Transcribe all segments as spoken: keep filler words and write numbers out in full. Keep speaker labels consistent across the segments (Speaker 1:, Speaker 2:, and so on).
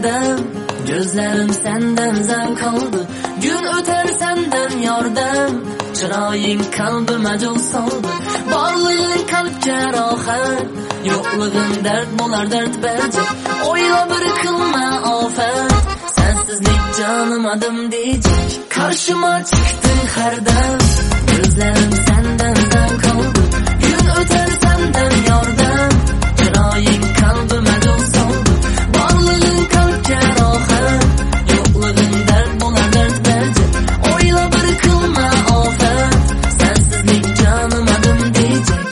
Speaker 1: herdem, gözlerim senden zavq oldu. Gün öter senden yordam, chiroying qalbime joy soldi. Borlig'ing qalbga rohat, yo'qlig'ing dard bo'lar dard berdi. O'yla bir qilma ofat, sensizlik canım adım diyecek. Karşıma çıktın herdem, gözlerim senden zavq oldu. Gün öter senden yordam, chiroying qalbime joy soldi. Borlig'ing qalbga rohat, yo'qlig'ing dard bo'lar dard berdi. O'yla bir qilma ofat, sensizlik canım adım diyecek.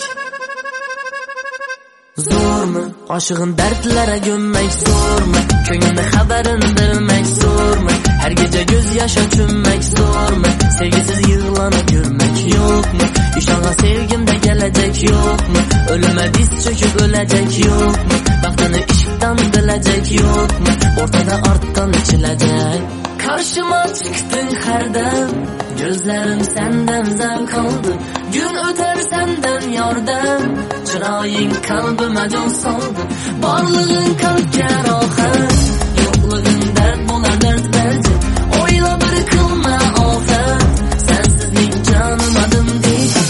Speaker 1: Zo'rmi oshig'in dardlara gömmek, zo'rmi ko'nglimni xabarin bilmek, zo'rmi her gece göz yaşa çünmek, zo'rmi sevgisiz yığlanıp yürmek, yo'qmi inşallah sevgimde gelecek, yo'qmi ölüme diz çöküp ölecek, yo'qmi baxtini ishqdan bilecek, yo'qmi ortada artdan ichilecek. Karşıma çıktın herdem, gözlerim senden zavq oldu. Gün öter senden yordam, chiroying qalbime joy soldi. Borlig'ing qalbga rohat, yo'qlig'ing dard bo'lar dard berdi. O'yla bir qilma ofat, sensizlik canım adım deydi.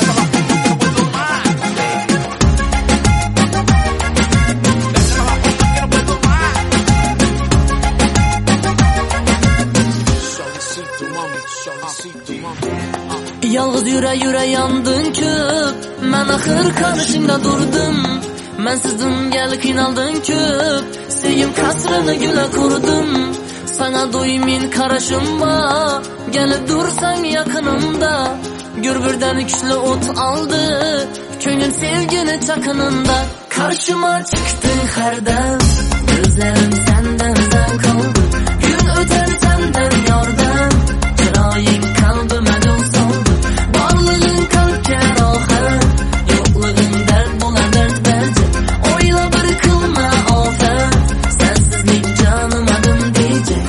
Speaker 1: Yalğız yüre yüre yandın köp, men axir qarshingda durdum. Mensizdin gel qiynaldin köp, sevgim kasrini gula qurdim. Sana doymin qarashimma, gelip dursan yaqinimda. Gör birdan kuchli o't aldı, ko'nglim sevgini chaqinında. Karşıma çıktın herdem, gözlerim senden zavq oldu. Gün öter senden yordam, chiroying qalbime joy soldi. Borlig'ing qalbga rohat, yo'qlig'ing dard bo'lar dard berdi. O'yla bir qilma ofat, sensizlik canım adım diyecek.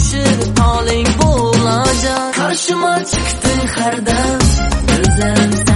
Speaker 1: Karşıma çıktın herdem, gözlerim